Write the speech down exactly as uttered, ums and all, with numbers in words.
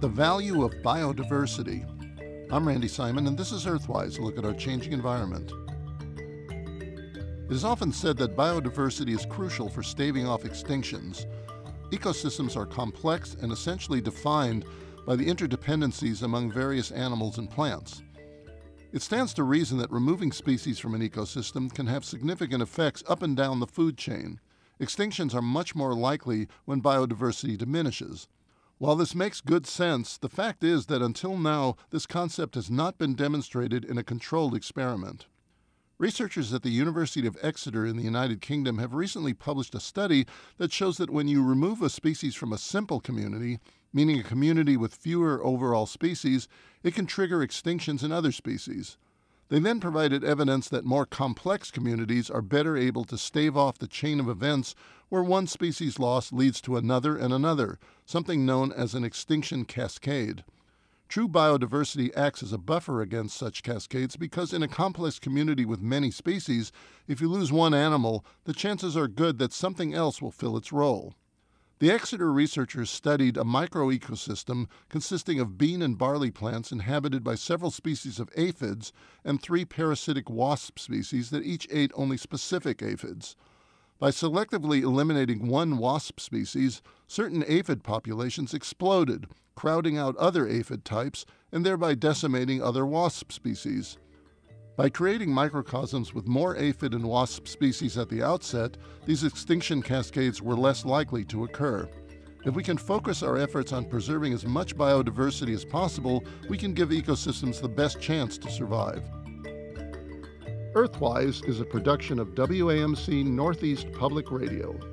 The value of biodiversity. I'm Randy Simon, and this is Earthwise, a look at our changing environment. It is often said that biodiversity is crucial for staving off extinctions. Ecosystems are complex and essentially defined by the interdependencies among various animals and plants. It stands to reason that removing species from an ecosystem can have significant effects up and down the food chain. Extinctions are much more likely when biodiversity diminishes. While this makes good sense, the fact is that until now, this concept has not been demonstrated in a controlled experiment. Researchers at the University of Exeter in the United Kingdom have recently published a study that shows that when you remove a species from a simple community, meaning a community with fewer overall species, it can trigger extinctions in other species. They then provided evidence that more complex communities are better able to stave off the chain of events where one species loss leads to another and another, something known as an extinction cascade. True biodiversity acts as a buffer against such cascades because in a complex community with many species, if you lose one animal, the chances are good that something else will fill its role. The Exeter researchers studied a microecosystem consisting of bean and barley plants inhabited by several species of aphids and three parasitic wasp species that each ate only specific aphids. By selectively eliminating one wasp species, certain aphid populations exploded, crowding out other aphid types and thereby decimating other wasp species. By creating microcosms with more aphid and wasp species at the outset, these extinction cascades were less likely to occur. If we can focus our efforts on preserving as much biodiversity as possible, we can give ecosystems the best chance to survive. Earthwise is a production of W A M C Northeast Public Radio.